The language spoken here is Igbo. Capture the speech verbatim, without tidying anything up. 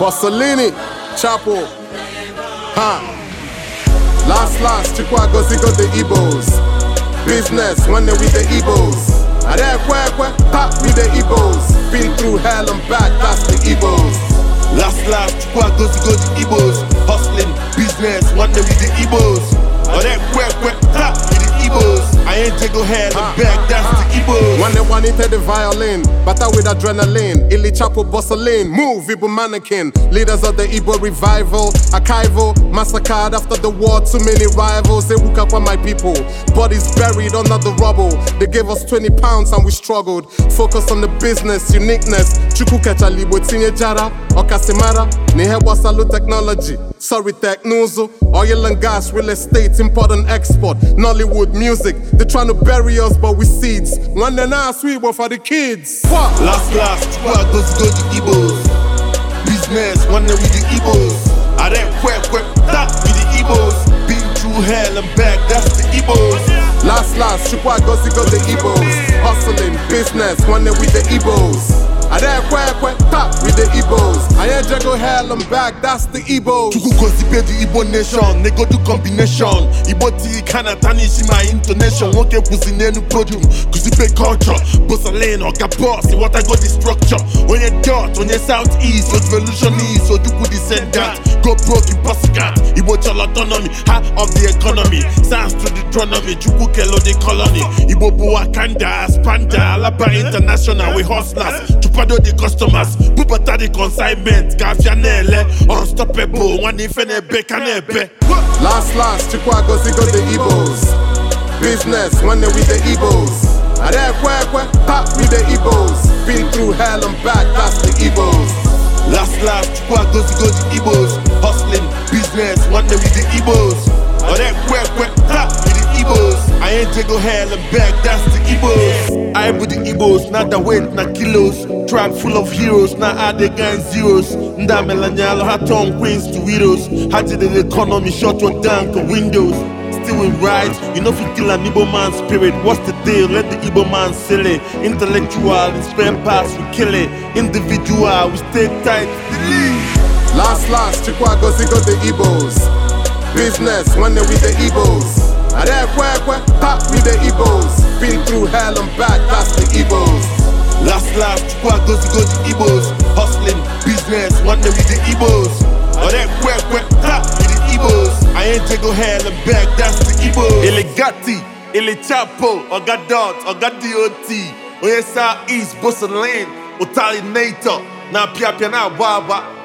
Bossolini, Chapo, huh? Last, last, Chukwa gozi go the Igbos. Business, when they with the Igbos. I there, kwe, kwe, pop with the Igbos. Been through hell and back, that's the Igbos. Last, last, Chukwa gozi go the Igbos. Hustling, business, when they with the Igbos. I there, kwe, kwe, pop with the Igbos. I ain't take go hell and back, that's the Igbos. When they wanted the violin, batter with adrenaline. Illy Chapo Bossolin, move, Igbo mannequin. Leaders of the Igbo revival, archival, massacred after the war. Too many rivals, they woke up on my people. Bodies buried under the rubble. They gave us twenty pounds and we struggled. Focus on the business, uniqueness. Chukukecha libo tinye jara, okasimara. Nihewa salu technology. Sorry tech nuzo. Oil and gas, real estate, import and export. Nollywood music. They trying to bury us, but we seeds. One day now, sweet, but for the kids. What? Last, last, Chukwa gozi go the Igbos. Business, one day with the Igbos. I there, kwe, kwe, that with the Igbos. Been through hell and back, that's the Igbos. Last, last, Chukwa gozi go the Igbos. Hustling, business, one day with the Igbos. I there, kwe, kwe, tap with the Igbos. I ain't jago hell and back, that's the Igbos. Chuku gozi pay the Igbo nation, they go to combination. Igbo tea kinda tarnish my intonation. Won't get pussy nenu podium, cause you pay culture. Bossolin or boss, see what I got the structure. On your dot, on your southeast, revolution is, so you could descend that. Go broke in Pasikat, Igbo chal autonomy, heart of the economy. Sounds to Deuteronomy, Chuku kelo the colony. Igbo Buwakanda, Spanda, Alaba International, we hustlers. Chupado the customers, Bubata the consignment, Gafianele, unstoppable, one if any bekanebe. Last, last, Chukwa gozi go the Igbos. Business, when they with the Igbos. I there, kwe, kwe, pop with the Igbos. Been through hell and back, that's the Igbos. Last, last, Chukwa gozi go the Igbos. Hustling, business, one day with the Igbos. I there, kwe, kwe, pop with the Igbos. I ain't take go hell and back, that's the Igbos. I with the Igbos, not the weight, not kilos. Track full of heroes, not add the gun zeros. Nda melanyalo, hat on queens to widows. Had to the economy, short one down to windows. Still we rise, you know if you kill an Igbo man spirit, what's the deal? Let the Igbo man silly. Intellectual, in spare parts, we kill it. Individual, we stay tight, delete. Last, last, Chukwa gozi go the Igbos. Business, when they with the Igbos. I there, kwe, kwe, pop with the Igbos. Been through hell and back, that's the Igbos. Last, last, Chukwa gozi go the Igbos. Hustling, business, one day with the Igbos. I there, kwe, kwe, pop with the Igbos. I ain't take go hell and back, that's the Igbos. Elegati, Illy Chapo, Oga Dot, Oga D O T. Oye Southeast, Bossolin, Otali Nato. Na Pia Pia na Wawa.